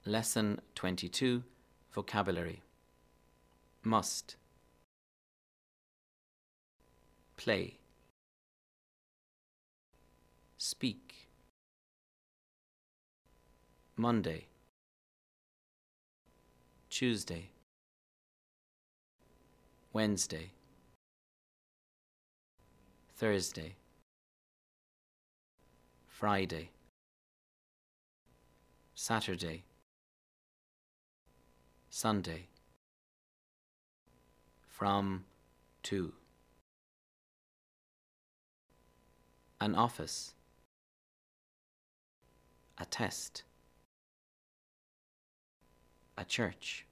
Lesson 22, Vocabulary. Must. Play. Speak. Monday. Tuesday. Wednesday. Thursday. Friday. Saturday. Sunday. From, to. An office. A test. A church.